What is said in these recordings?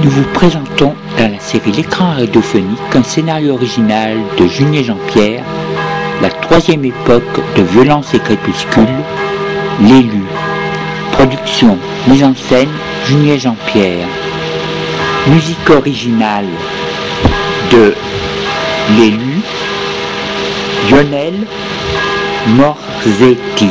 Nous vous présentons dans la série L'écran radiophonique un scénario original de Junier Jean-Pierre, la troisième époque de Violence et Crépuscule, L'élu. Production, mise en scène, Junier Jean-Pierre. Musique originale de L'élu, Lionel Morzetti.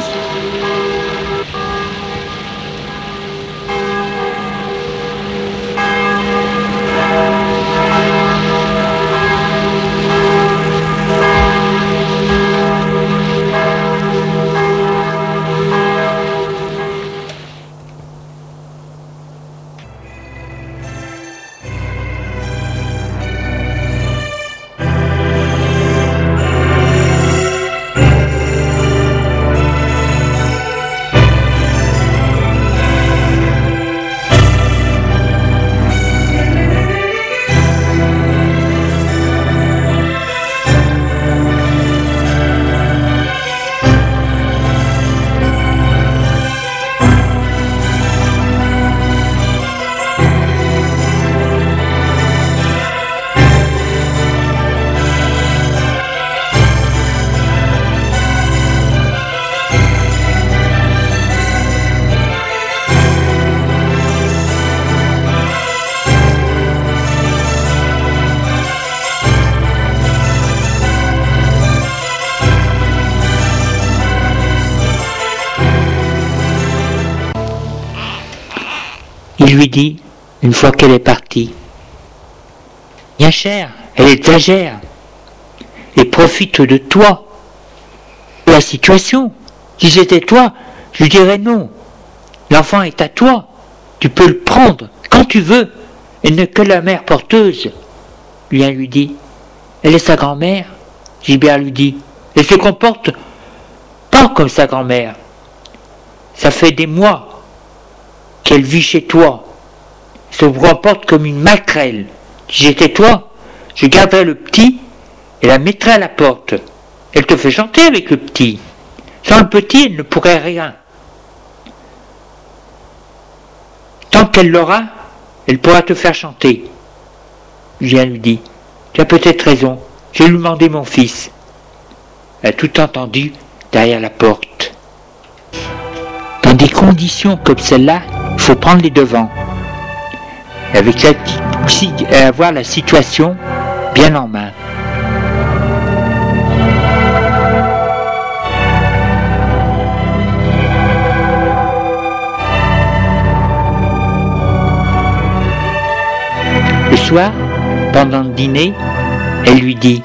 Il lui dit, une fois qu'elle est partie, « Bien cher, elle exagère et profite de toi, de la situation. Si j'étais toi, je lui dirais non. L'enfant est à toi, tu peux le prendre quand tu veux, et ne que la mère porteuse. » Julien lui dit, « Elle est sa grand-mère. » Gilbert lui dit, « Elle se comporte pas comme sa grand-mère. Ça fait des mois qu'elle vit chez toi, se comporte comme une maquerelle. Si j'étais toi, je garderais le petit et la mettrais à la porte. Elle te fait chanter avec le petit. Sans le petit, elle ne pourrait rien. Tant qu'elle l'aura, elle pourra te faire chanter. » Julien lui dit, « Tu as peut-être raison, je vais lui demander mon fils. » Elle a tout entendu derrière la porte. Dans des conditions comme celle-là, il faut prendre les devants, avoir la situation bien en main. Le soir, pendant le dîner, elle lui dit,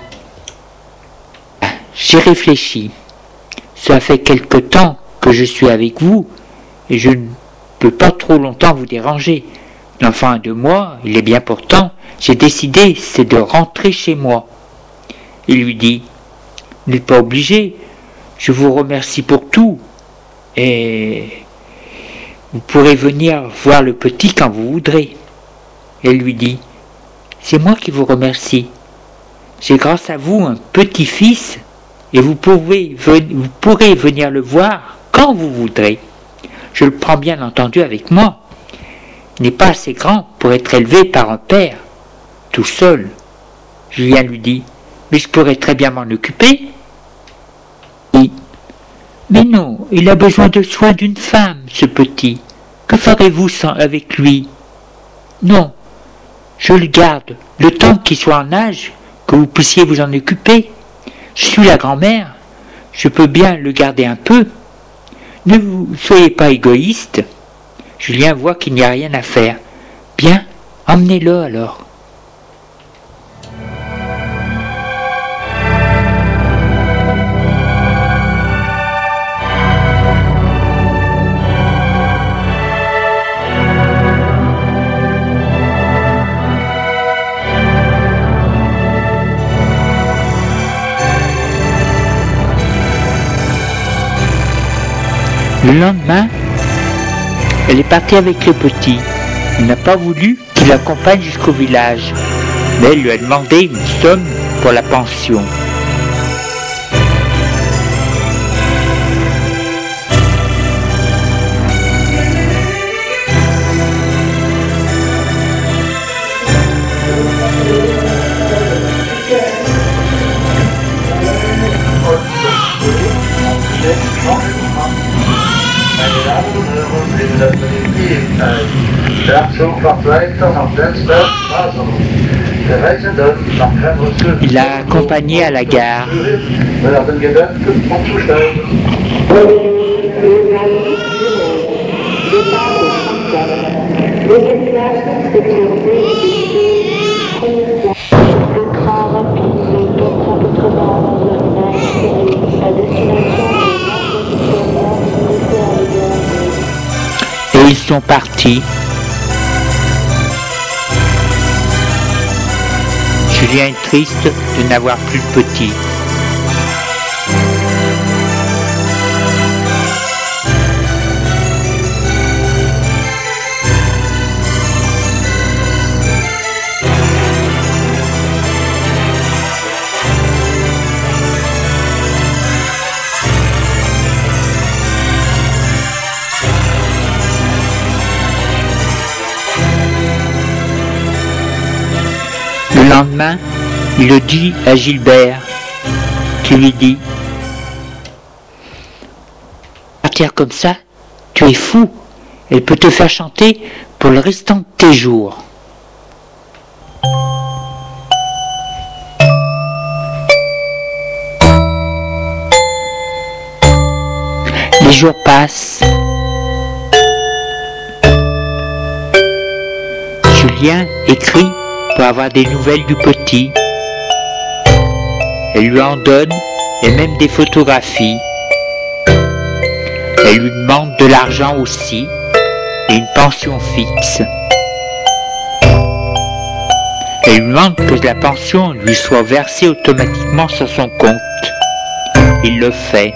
« J'ai réfléchi. Ça fait quelque temps que je suis avec vous et je ne peux pas trop longtemps vous déranger. L'enfant a 2 mois, il est bien portant. J'ai décidé, c'est de rentrer chez moi. » Il lui dit, « Vous n'êtes pas obligé. Je vous remercie pour tout. Et vous pourrez venir voir le petit quand vous voudrez. » Elle lui dit, « C'est moi qui vous remercie. J'ai grâce à vous un petit-fils et vous pourrez venir le voir quand vous voudrez. Je le prends bien entendu avec moi. Il n'est pas assez grand pour être élevé par un père, tout seul. » Julien lui dit, « Mais je pourrais très bien m'en occuper. » Oui. « Mais non, il a besoin de soins d'une femme, ce petit. Que ferez-vous avec lui ? » « Non, je le garde, le temps qu'il soit en âge, que vous puissiez vous en occuper. Je suis la grand-mère, je peux bien le garder un peu. Ne vous soyez pas égoïste. » Julien voit qu'il n'y a rien à faire. « Bien, emmenez-le alors. » Le lendemain, elle est partie avec le petit. Il n'a pas voulu qu'il l'accompagne jusqu'au village, mais elle lui a demandé une somme pour la pension. Il l'a accompagné à la gare. Et ils sont partis. Julien est triste de n'avoir plus de petit. Le lendemain, il le dit à Gilbert, qui lui dit « Partir comme ça, tu es fou, elle peut te faire chanter pour le restant de tes jours. » Les jours passent. Julien écrit pour avoir des nouvelles du petit. Elle lui en donne et même des photographies. Elle lui demande de l'argent aussi et une pension fixe. Elle lui demande que la pension lui soit versée automatiquement sur son compte. Il le fait.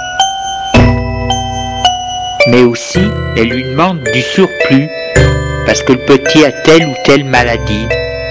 Mais aussi, elle lui demande du surplus parce que le petit a telle ou telle maladie.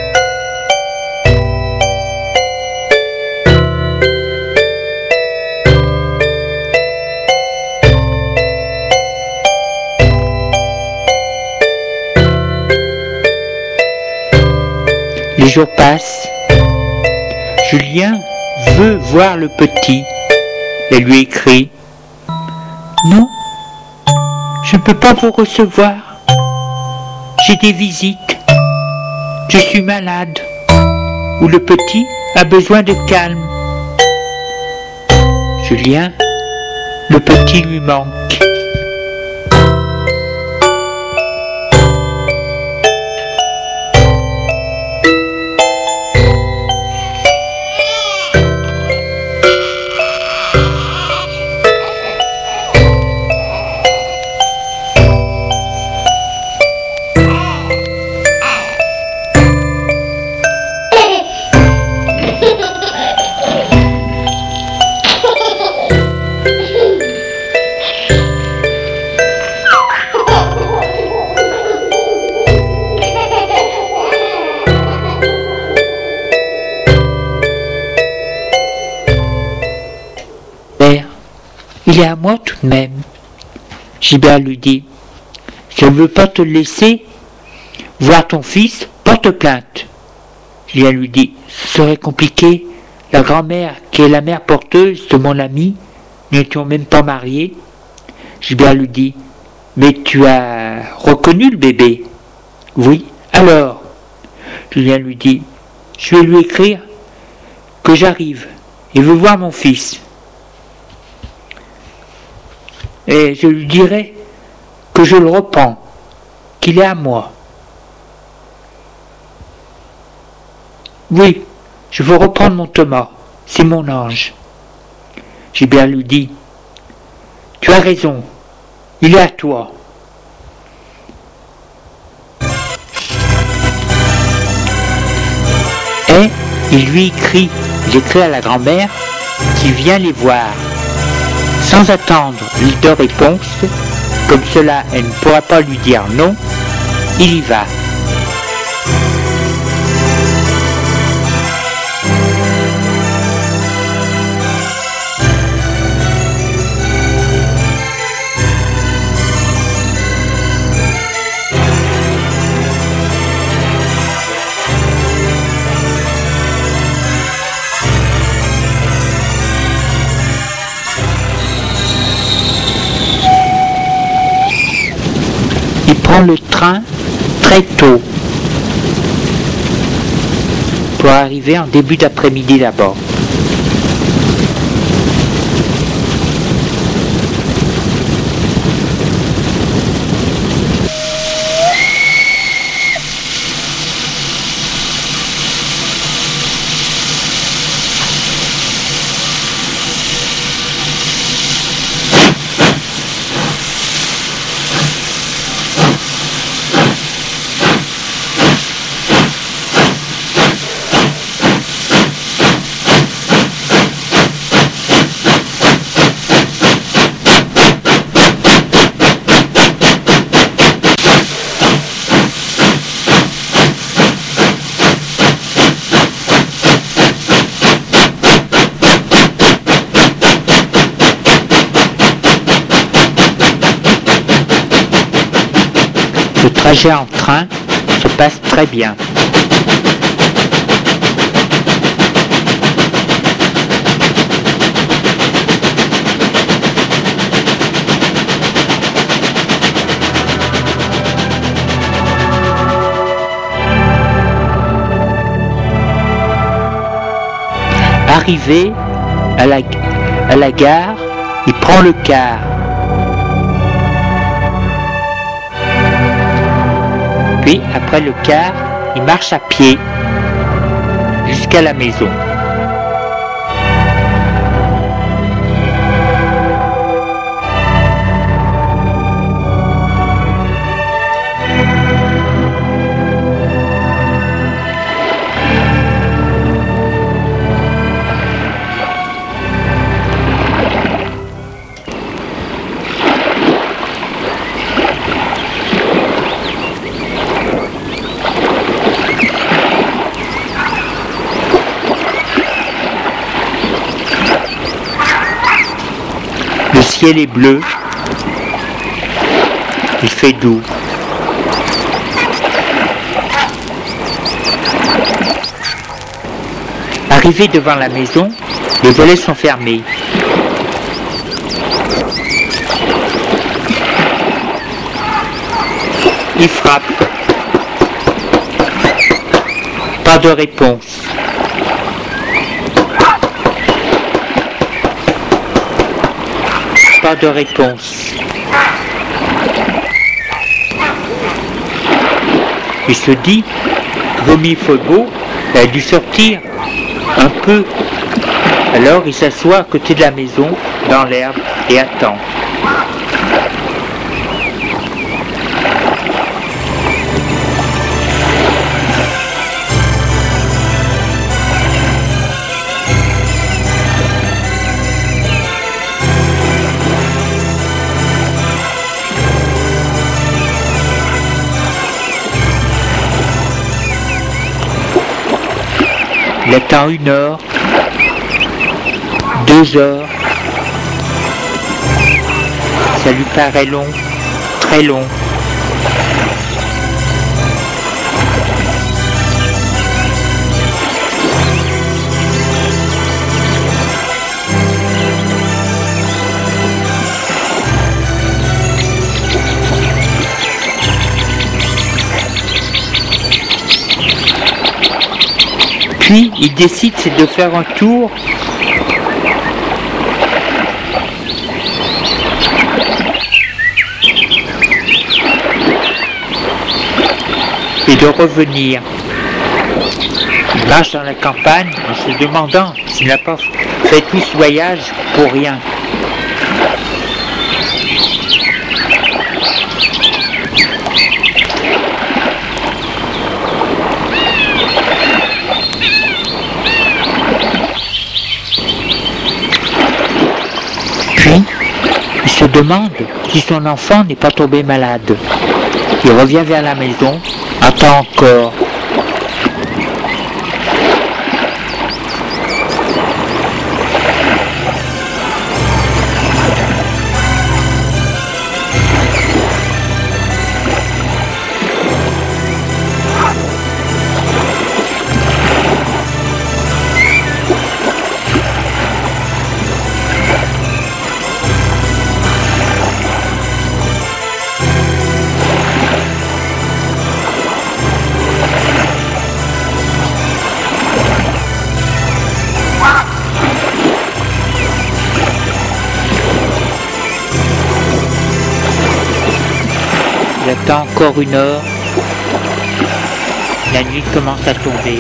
Les jours passent. Julien veut voir le petit. Elle lui écrit « Non, je ne peux pas vous recevoir. J'ai des visites. Je suis malade. Ou le petit a besoin de calme. » Julien, le petit lui manque. Il est à moi tout de même. Gilbert lui dit « Je ne veux pas te laisser voir ton fils, porte plainte. » Julien lui dit « Ce serait compliqué. La grand-mère, qui est la mère porteuse de mon ami, nous n'étions même pas mariés. » Gilbert lui dit « Mais tu as reconnu le bébé ?»« Oui. Alors ?» Julien lui dit « Je vais lui écrire que j'arrive et veux voir mon fils. Et je lui dirai que je le reprends, qu'il est à moi. » Oui, je veux reprendre mon Thomas, c'est mon ange. Gilbert lui dit « Tu as raison, il est à toi. » Et il lui écrit à la grand-mère qui vient les voir. Sans attendre de réponse, comme cela elle ne pourra pas lui dire non, il y va. prend le train très tôt pour arriver en début d'après-midi là-bas. Le trajet en train se passe très bien. Arrivé à la gare, il prend le car. Puis, après le car, il marche à pied jusqu'à la maison. Le ciel est bleu, il fait doux. Arrivé devant la maison, les volets sont fermés. Il frappe. Pas de réponse. Pas de réponse. Il se dit, Romy Folbeau a dû sortir un peu. Alors il s'assoit à côté de la maison, dans l'herbe, et attend. Il attend 1 heure, 2 heures. Ça lui paraît long, très long. Puis, il décide de faire un tour et de revenir. Il marche dans la campagne en se demandant s'il n'a pas fait tout ce voyage pour rien. Puis, il se demande si son enfant n'est pas tombé malade. Il revient vers la maison, attend encore. J'attends encore 1 heure. La nuit commence à tomber.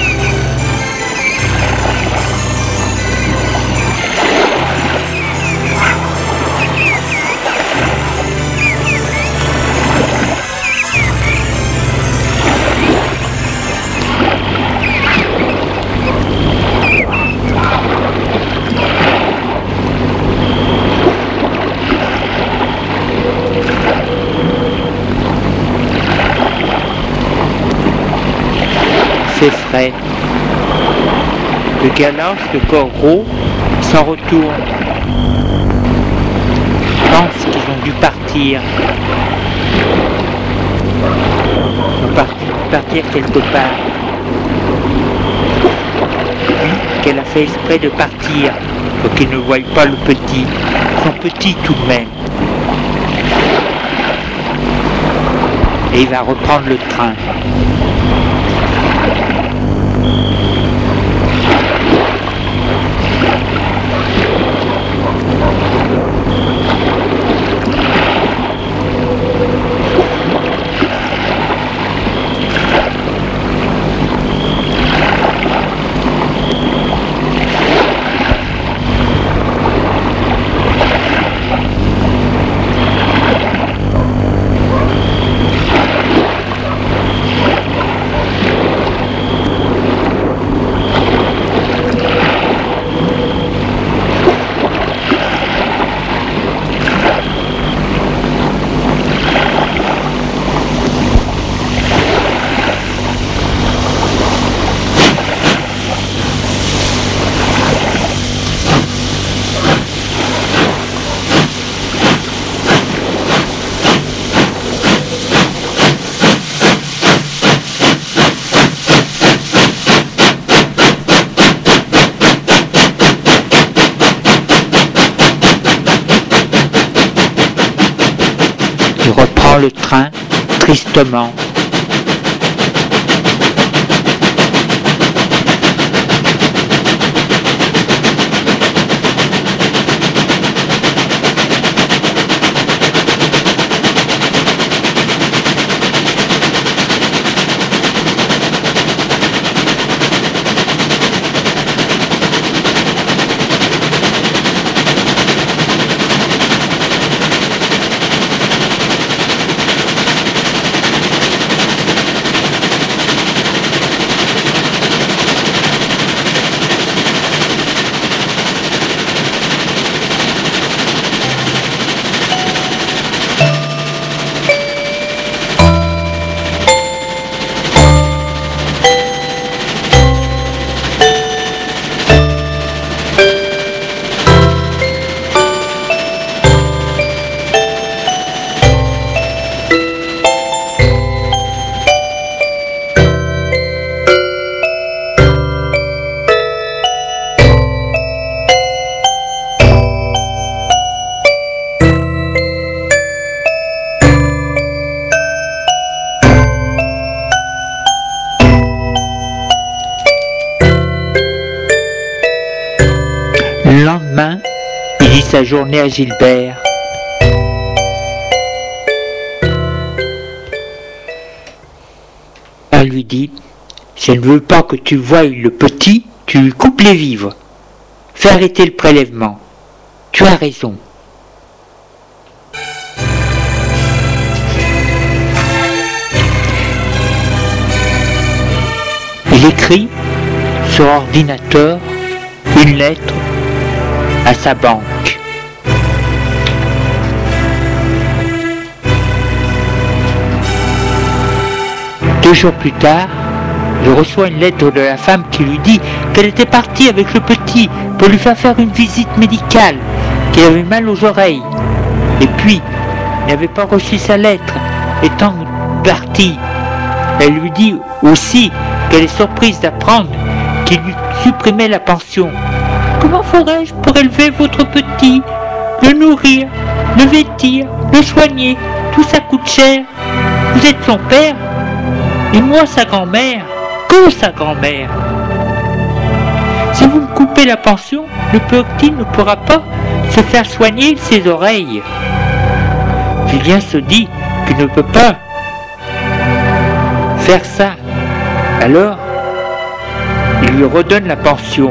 C'est frais. Le galant, le corps gros, s'en retourne. Pense qu'ils ont dû partir. Ils ont partir quelque part. Qu'elle a fait exprès de partir pour qu'ils ne voient pas le petit. Ils sont petits tout de même. Et il va reprendre le train. Il reprend le train tristement. Le lendemain, il dit sa journée à Gilbert. Elle lui dit, je ne veux pas que tu voies le petit, tu lui coupes les vivres. Fais arrêter le prélèvement. Tu as raison. Il écrit sur ordinateur une lettre à sa banque. Deux jours plus tard, je reçois une lettre de la femme qui lui dit qu'elle était partie avec le petit pour lui faire une visite médicale, qu'il avait mal aux oreilles. Et puis, il n'avait pas reçu sa lettre, étant partie. Elle lui dit aussi qu'elle est surprise d'apprendre qu'il lui supprimait la pension. Comment ferais-je pour élever votre petit, le nourrir, le vêtir, le soigner? Tout ça coûte cher. Vous êtes son père, et moi sa grand-mère. Que sa grand-mère? Si vous me coupez la pension, le petit ne pourra pas se faire soigner ses oreilles. Julien se dit qu'il ne peut pas faire ça. Alors, il lui redonne la pension.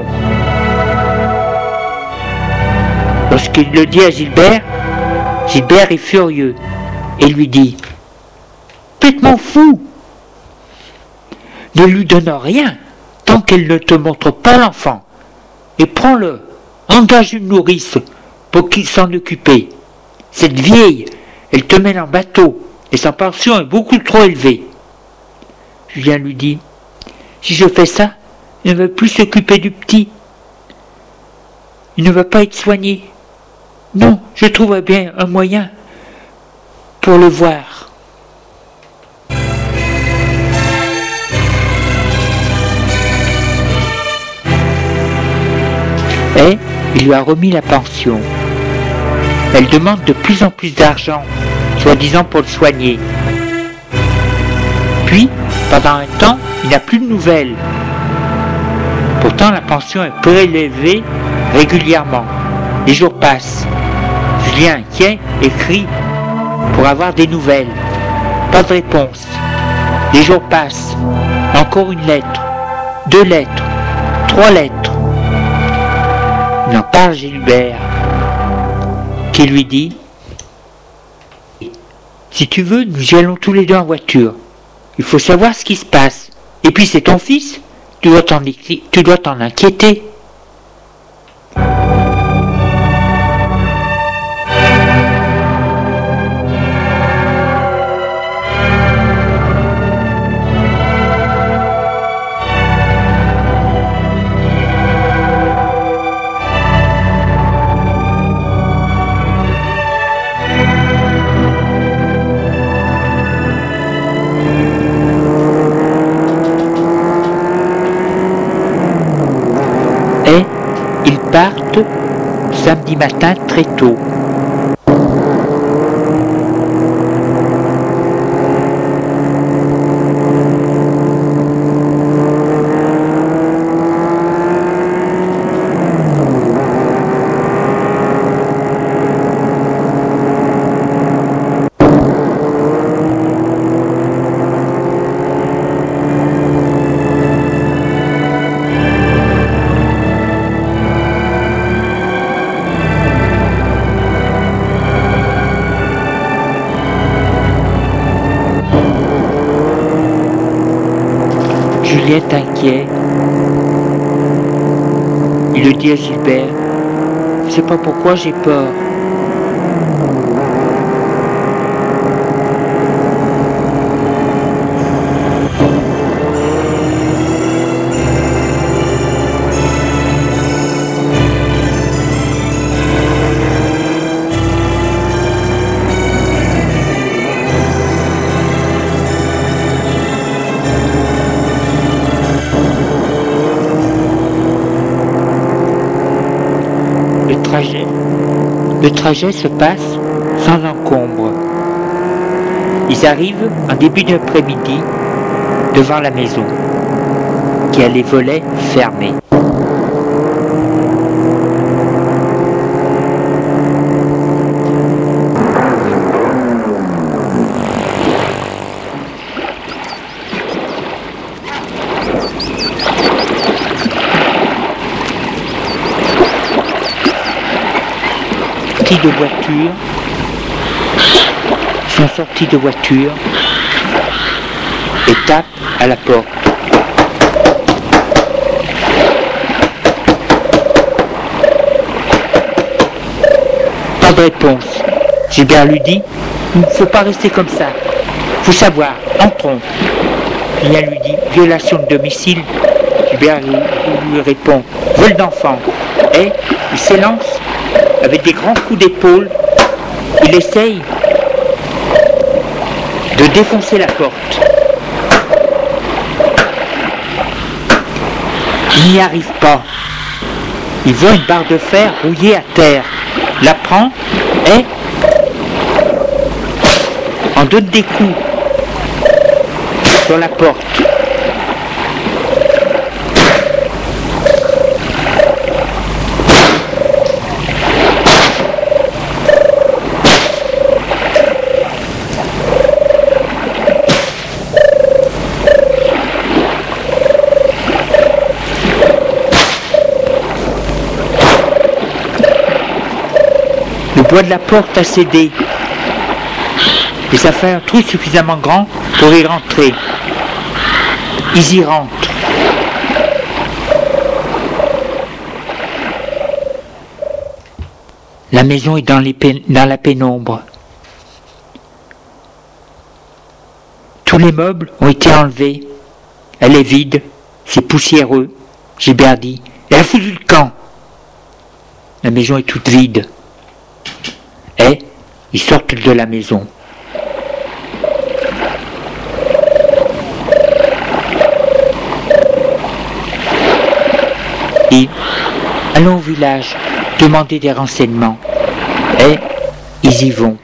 Lorsqu'il le dit à Gilbert, Gilbert est furieux et lui dit « Complètement fou! Ne lui donne rien tant qu'elle ne te montre pas l'enfant. Et prends-le, engage une nourrice pour qu'il s'en occupe. Cette vieille, elle te mène en bateau et sa pension est beaucoup trop élevée. » Julien lui dit « Si je fais ça, il ne veut plus s'occuper du petit. Il ne veut pas être soigné. Non, je trouverai bien un moyen pour le voir. » Et il lui a remis la pension. Elle demande de plus en plus d'argent, soi-disant pour le soigner. Puis, pendant un temps, il n'a plus de nouvelles. Pourtant, la pension est prélevée régulièrement. Les jours passent. Julien, inquiet, écrit pour avoir des nouvelles. Pas de réponse. Les jours passent. Encore une lettre, 2 lettres, 3 lettres. Il en parle à Gilbert, qui lui dit « Si tu veux, nous y allons tous les deux en voiture. Il faut savoir ce qui se passe. Et puis c'est ton fils, tu dois t'en inquiéter. » Ils partent samedi matin très tôt. Julien est inquiet. Il le dit à Gilbert. Je ne sais pas pourquoi j'ai peur. Le trajet se passe sans encombre. Ils arrivent en début d'après-midi devant la maison, qui a les volets fermés. De voiture, sont sortis de voiture et tapent à la porte. Pas de réponse. Gilbert lui dit « Il ne faut pas rester comme ça. Faut savoir, entrons. » Julien lui dit « Violation de domicile. » Gilbert lui répond « Vol d'enfant. » Et il s'élance avec des grands coups d'épaule. Il essaye de défoncer la porte. Il n'y arrive pas. Il voit une barre de fer rouillée à terre, la prend et en donne des coups sur la porte. poids de la porte a cédé. Et ça fait un trou suffisamment grand pour y rentrer. Ils y rentrent. La maison est dans la pénombre. Tous les meubles ont été enlevés. Elle est vide, c'est poussiéreux. Gilbert dit, elle a foutu le camp. La maison est toute vide. Et ils sortent de la maison. Et allons au village, demander des renseignements. Et ils y vont.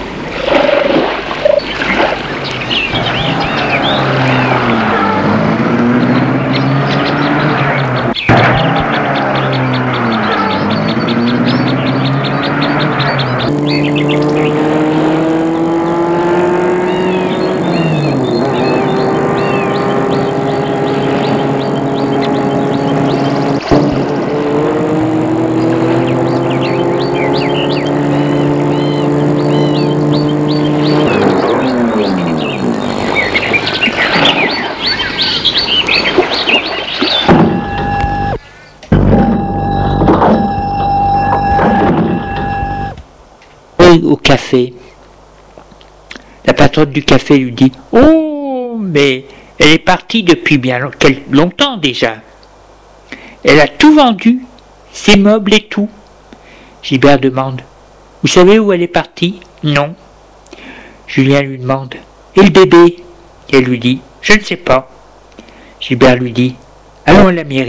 Au café. La patronne du café lui dit « Oh, mais elle est partie depuis bien longtemps déjà. Elle a tout vendu, ses meubles et tout. » Gilbert demande « Vous savez où elle est partie ?»« Non. » Julien lui demande « Et le bébé ?» Elle lui dit « Je ne sais pas. » Gilbert lui dit « Allons à la mairie. »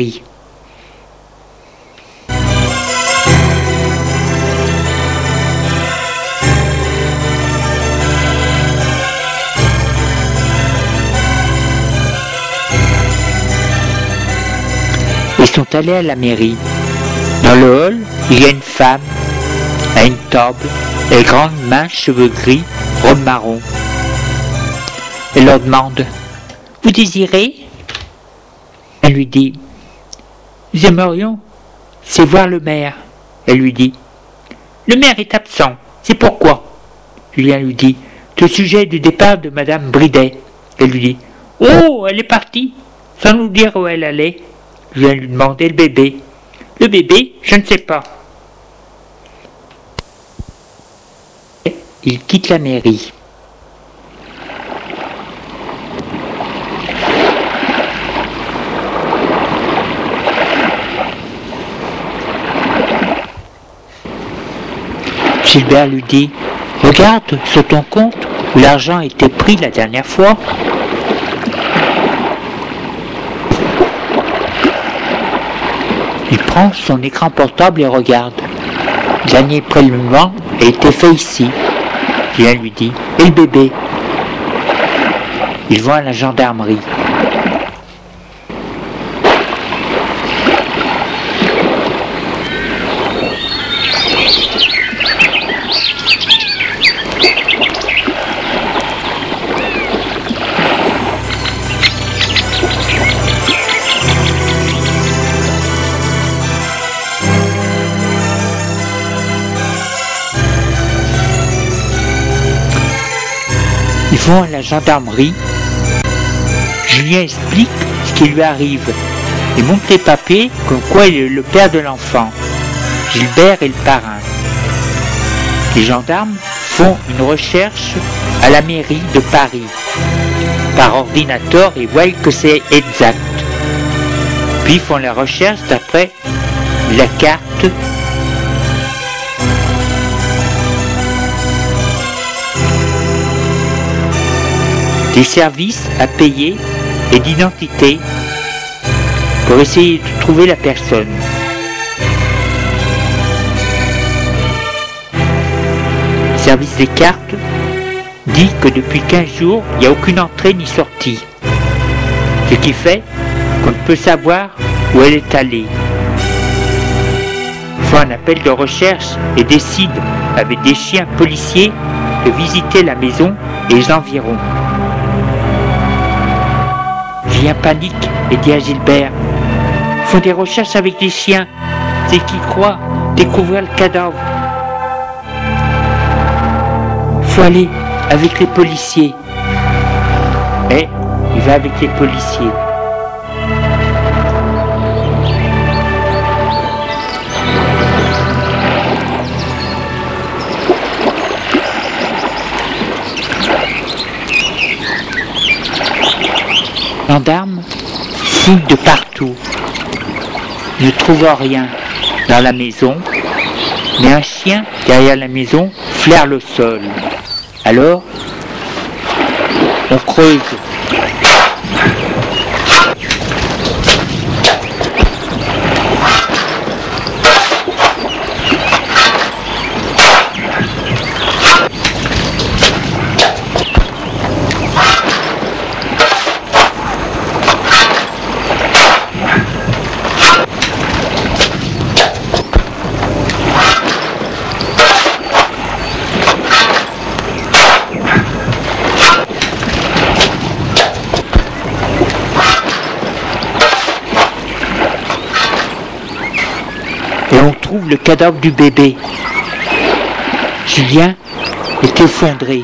Ils sont allés à la mairie. Dans le hall, il y a une femme à une table, et grandes mains, cheveux gris, robe marron. Elle leur demande « Vous désirez ?» Elle lui dit « Nous aimerions, c'est voir le maire. » Elle lui dit « Le maire est absent, c'est pourquoi ?» Julien lui dit « Au sujet du départ de Madame Bridet. » Elle lui dit « Oh, elle est partie, sans nous dire où elle allait. » Je viens lui demander le bébé. Le bébé, je ne sais pas. Il quitte la mairie. Gilbert lui dit « Regarde sur ton compte où l'argent a été pris la dernière fois. » Il prend son écran portable et regarde. Le dernier prélèvement a été fait ici. Julien lui dit « Et le bébé ?» Ils vont à la gendarmerie. Ils vont à la gendarmerie. Julien explique ce qui lui arrive et montre les papiers comme quoi il est le père de l'enfant. Gilbert est le parrain. Les gendarmes font une recherche à la mairie de Paris par ordinateur et voient que c'est exact. Puis font la recherche d'après la carte des services à payer et d'identité pour essayer de trouver la personne. Le service des cartes dit que depuis 15 jours, il n'y a aucune entrée ni sortie. Ce qui fait qu'on ne peut savoir où elle est allée. Ils font un appel de recherche et décident, avec des chiens policiers, de visiter la maison et les environs. Julien panique et dit à Gilbert « Ils font des recherches avec des chiens, c'est qu'ils croient découvrir le cadavre. » faut aller avec les policiers. Et il va avec les policiers. Gendarme fouille de partout, ne trouve rien dans la maison, mais un chien derrière la maison flaire le sol. Alors, on creuse. Et on trouve le cadavre du bébé. Julien est effondré.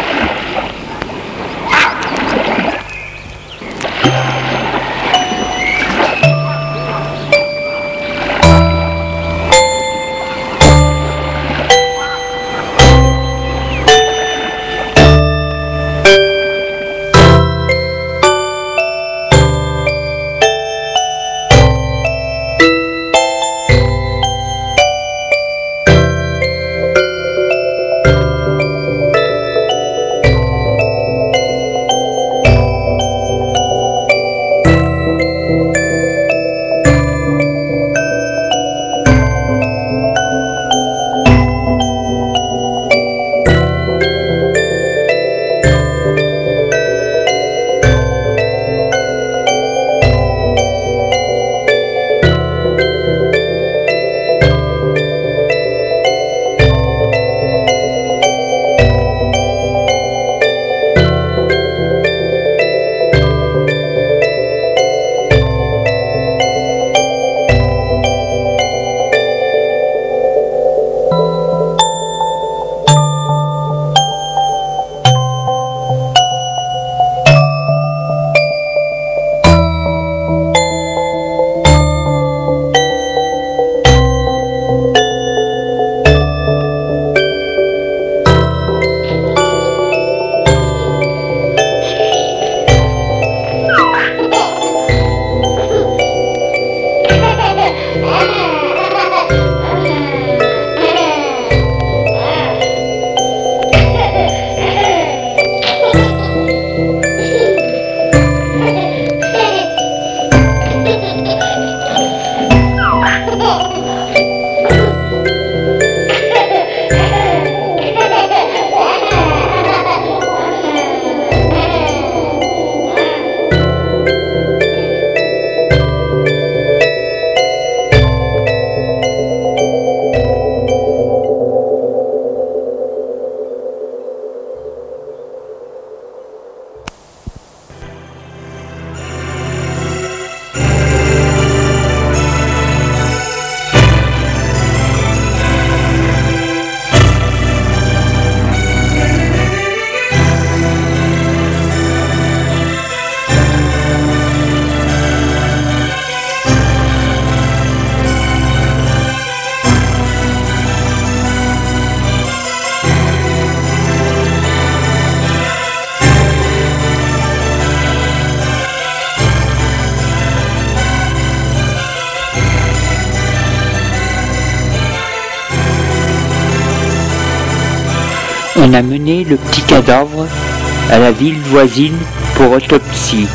On a mené le petit cadavre à la ville voisine pour autopsie.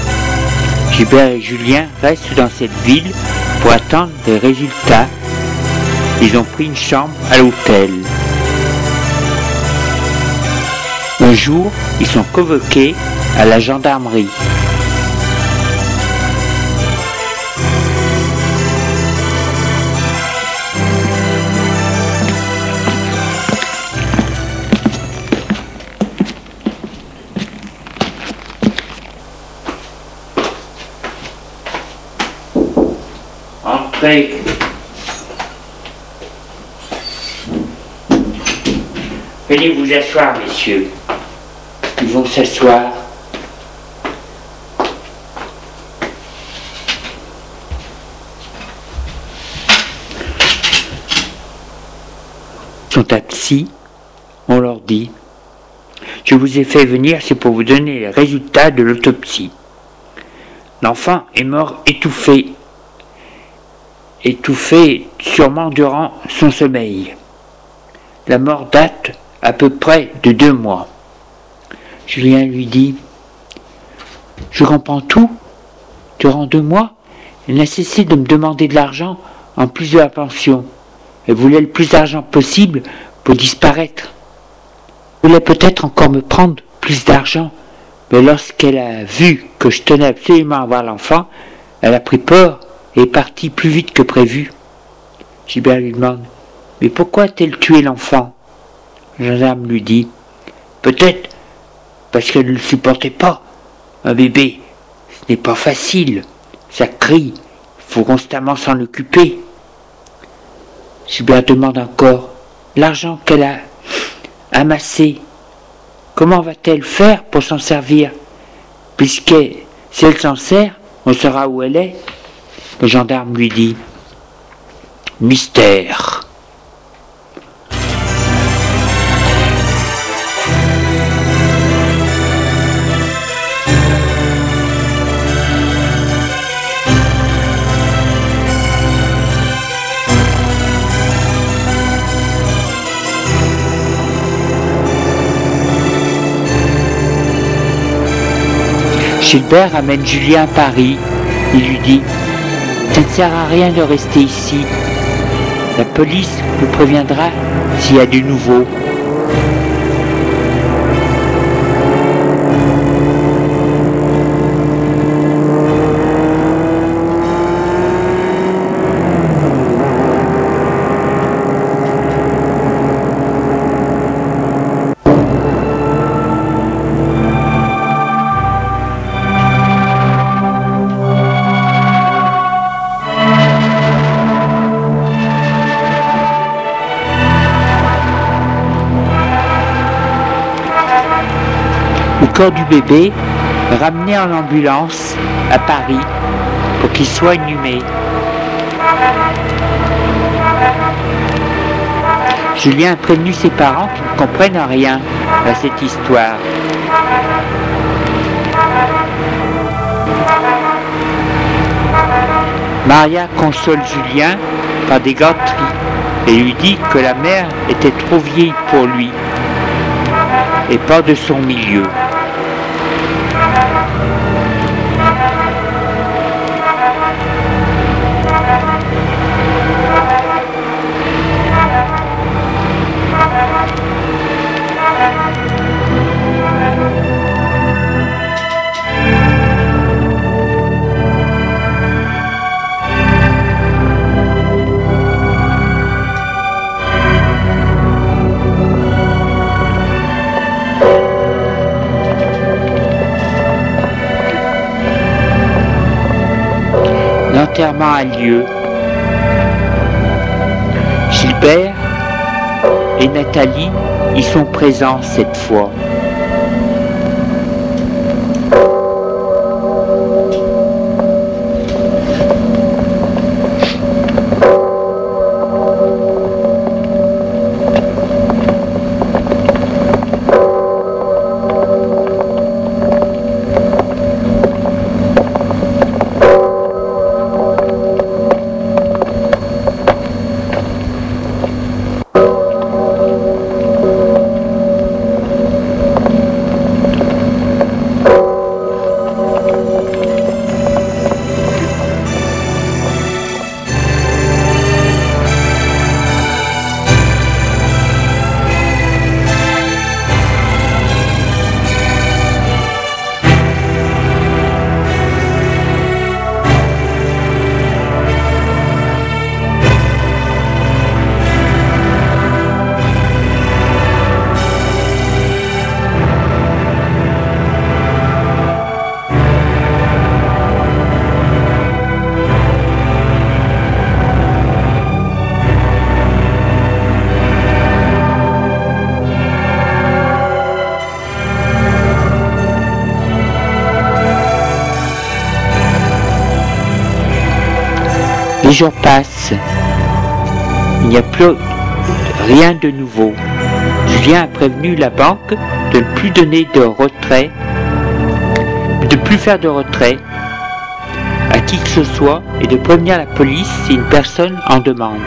Gilbert et Julien restent dans cette ville pour attendre les résultats. Ils ont pris une chambre à l'hôtel. Un jour, ils sont convoqués à la gendarmerie. Entrez. Venez vous asseoir, messieurs. Ils vont s'asseoir. Ils sont assis. On leur dit: je vous ai fait venir, c'est pour vous donner les résultats de l'autopsie. L'enfant est mort étouffé sûrement durant son sommeil. La mort date à peu près de 2 mois. Julien lui dit: je comprends tout. Durant 2 mois, elle n'a cessé de me demander de l'argent en plus de la pension. Elle voulait le plus d'argent possible pour disparaître. Elle voulait peut-être encore me prendre plus d'argent, mais lorsqu'elle a vu que je tenais absolument à voir l'enfant, elle a pris peur et est partie plus vite que prévu. Gilbert lui demande: mais pourquoi a-t-elle tué l'enfant? Le gendarme lui dit: peut-être parce qu'elle ne le supportait pas. Un bébé, ce n'est pas facile, ça crie, il faut constamment s'en occuper. Gilbert demande encore: l'argent qu'elle a amassé, comment va-t-elle faire pour s'en servir? Puisque si elle s'en sert, on saura où elle est. Le gendarme lui dit: mystère. Gilbert amène Julien à Paris. Il lui dit: ça ne sert à rien de rester ici. La police me préviendra s'il y a du nouveau. Le corps du bébé ramené en ambulance à Paris pour qu'il soit inhumé. Julien a prévenu ses parents qui ne comprennent rien à cette histoire. Maria console Julien par des gâteries et lui dit que la mère était trop vieille pour lui et pas de son milieu. L'enterrement a lieu. Gilbert et Nathalie y sont présents cette fois. Les jours passent. Il n'y a plus rien de nouveau. Julien a prévenu la banque de ne plus donner de retrait, de ne plus faire de retrait à qui que ce soit et de prévenir la police si une personne en demande.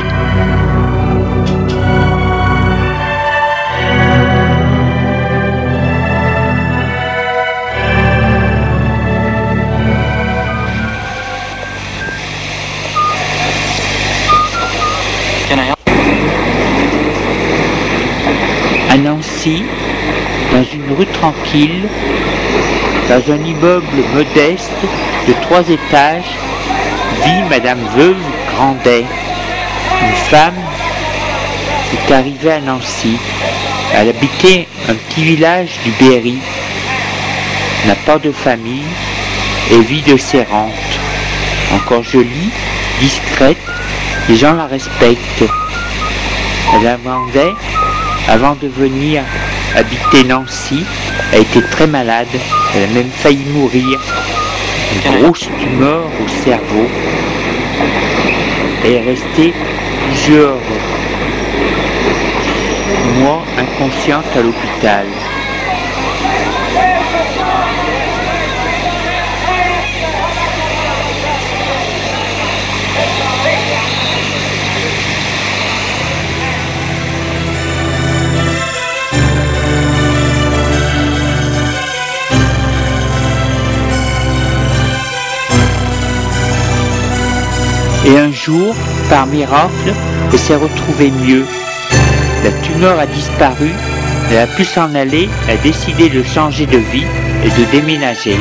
À Nancy, dans une rue tranquille, dans un immeuble modeste de 3 étages, vit Madame Veuve Grandet. Une femme est arrivée à Nancy. Elle habitait un petit village du Berry, n'a pas de famille et vit de ses rentes. Encore jolie, discrète, les gens la respectent. Madame Grandet, avant de venir habiter Nancy, a été très malade. Elle a même failli mourir. Une grosse tumeur au cerveau. Elle est restée plusieurs mois inconsciente à l'hôpital. Et un jour, par miracle, elle s'est retrouvée mieux. La tumeur a disparu, elle a pu s'en aller, elle a décidé de changer de vie et de déménager.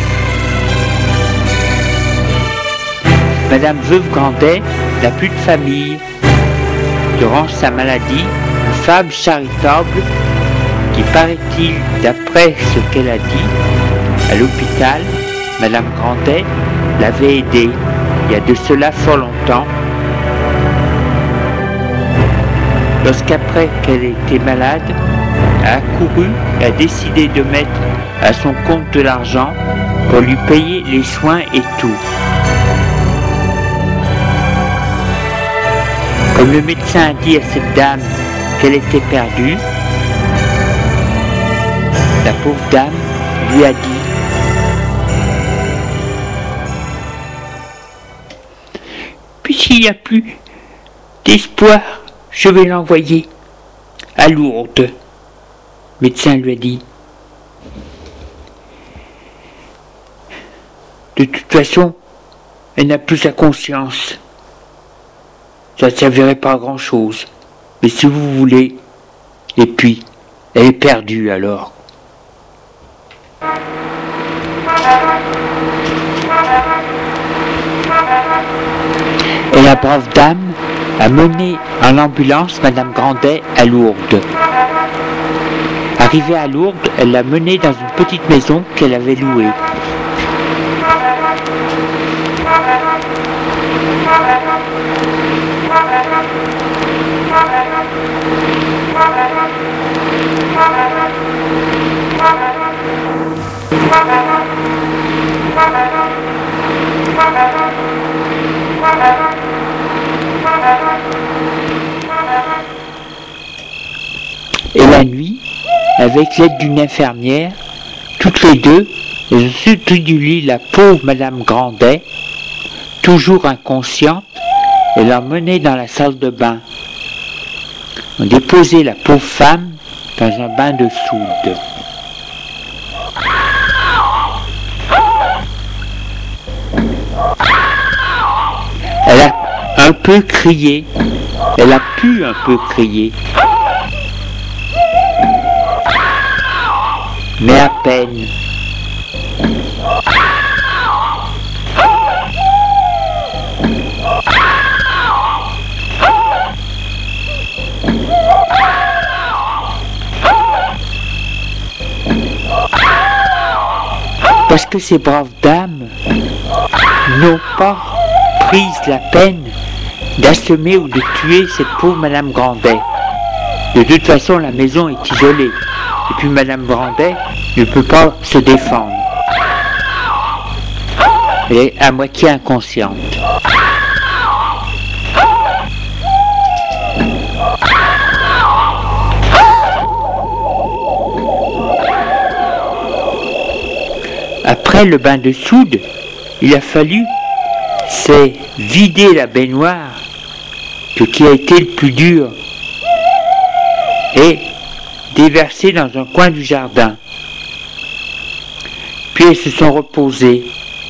Madame Veuve Grandet n'a plus de famille. Durant sa maladie, une femme charitable, qui paraît-il, d'après ce qu'elle a dit, à l'hôpital, Madame Grandet l'avait aidée. Il y a de cela fort longtemps, lorsqu'après qu'elle était malade, elle a accouru et a décidé de mettre à son compte de l'argent pour lui payer les soins et tout. Comme le médecin a dit à cette dame qu'elle était perdue, la pauvre dame lui a dit: puisqu'il n'y a plus d'espoir, je vais l'envoyer à Lourdes. Le médecin lui a dit: de toute façon, elle n'a plus sa conscience. Ça ne servirait pas à grand chose. Mais si vous voulez, et puis, elle est perdue alors. Et la brave dame a mené en ambulance Madame Grandet à Lourdes. Arrivée à Lourdes, elle l'a menée dans une petite maison qu'elle avait louée. Et la nuit, avec l'aide d'une infirmière, toutes les deux, elles ont sorti du lit la pauvre Madame Grandet, toujours inconsciente, et l'ont menée dans la salle de bain. On déposé la pauvre femme dans un bain de soude. Elle a un peu crié, elle a pu un peu crier, mais à peine. Parce que ces braves dames n'ont pas pris la peine d'assommer ou de tuer cette pauvre Madame Grandet. De toute façon, la maison est isolée. Et puis Madame Grandet ne peut pas se défendre. Elle est à moitié inconsciente. Après le bain de soude, il a fallu c'est vider la baignoire, ce qui a été le plus dur, et déverser dans un coin du jardin. Puis elles se sont reposées.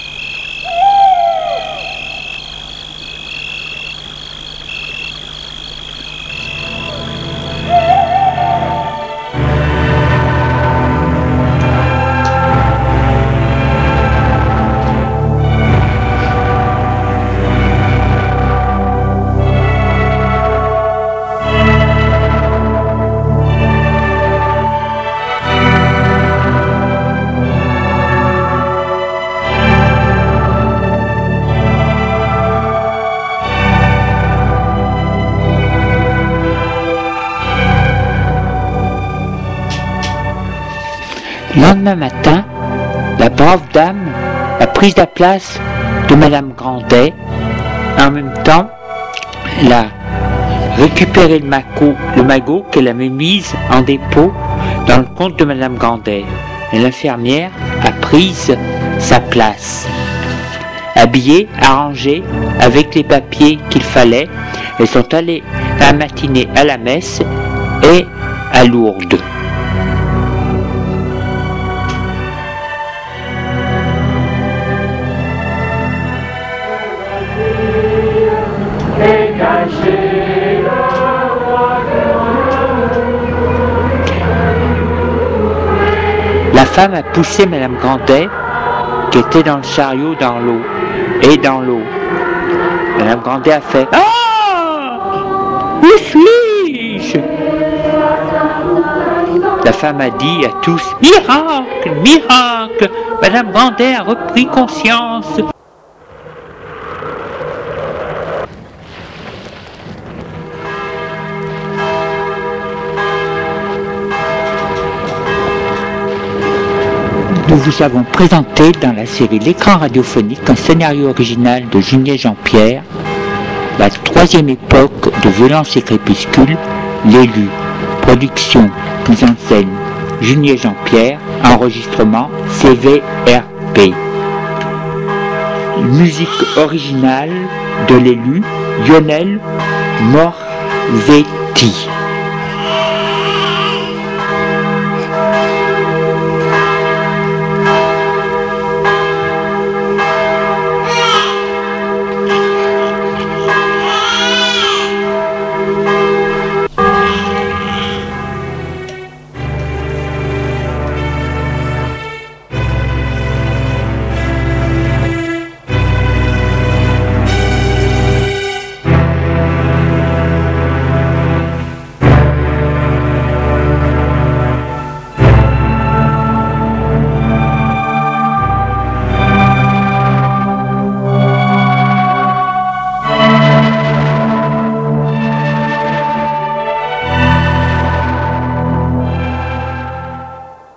Le lendemain matin, la brave dame a pris la place de Madame Grandet. En même temps, elle a récupéré le magot qu'elle avait mis en dépôt dans le compte de Madame Grandet. Et l'infirmière a pris sa place. Habillée, arrangée, avec les papiers qu'il fallait, elles sont allées la matinée à la messe et à Lourdes. La femme a poussé Madame Grandet, qui était dans le chariot dans l'eau. Madame Grandet a fait « Ah! Où suis-je » La femme a dit à tous « Miracle, miracle !» Madame Grandet a repris conscience. Nous vous avons présenté dans la série L'écran radiophonique un scénario original de Junier Jean-Pierre, la troisième époque de Violence et Crépuscule, l'élu, production, mise en scène, Junier Jean-Pierre, enregistrement CVRP. Musique originale de l'élu, Lionel Morzetti.